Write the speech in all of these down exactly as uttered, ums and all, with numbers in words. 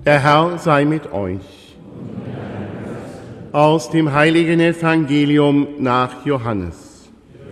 Der Herr sei mit euch. Aus dem heiligen Evangelium nach Johannes.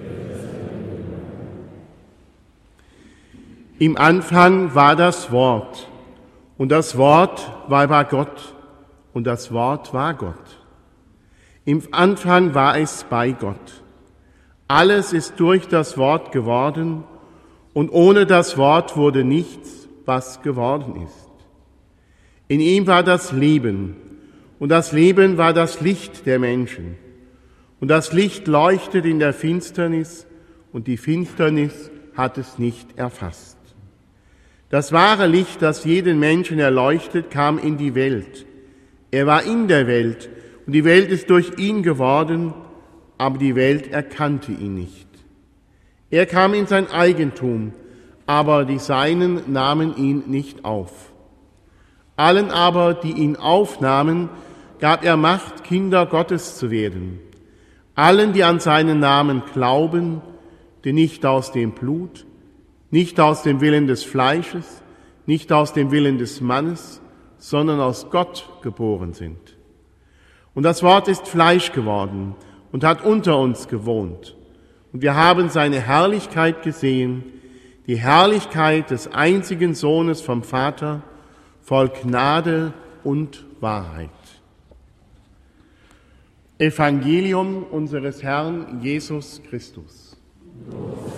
Im Anfang war das Wort, und das Wort war bei Gott, und das Wort war Gott. Im Anfang war es bei Gott. Alles ist durch das Wort geworden, und ohne das Wort wurde nichts, was geworden ist. In ihm war das Leben, und das Leben war das Licht der Menschen. Und das Licht leuchtet in der Finsternis, und die Finsternis hat es nicht erfasst. Das wahre Licht, das jeden Menschen erleuchtet, kam in die Welt. Er war in der Welt, und die Welt ist durch ihn geworden, aber die Welt erkannte ihn nicht. Er kam in sein Eigentum, aber die Seinen nahmen ihn nicht auf. Allen aber, die ihn aufnahmen, gab er Macht, Kinder Gottes zu werden. Allen, die an seinen Namen glauben, die nicht aus dem Blut, nicht aus dem Willen des Fleisches, nicht aus dem Willen des Mannes, sondern aus Gott geboren sind. Und das Wort ist Fleisch geworden und hat unter uns gewohnt. Und wir haben seine Herrlichkeit gesehen, die Herrlichkeit des einzigen Sohnes vom Vater, voll Gnade und Wahrheit. Evangelium unseres Herrn Jesus Christus.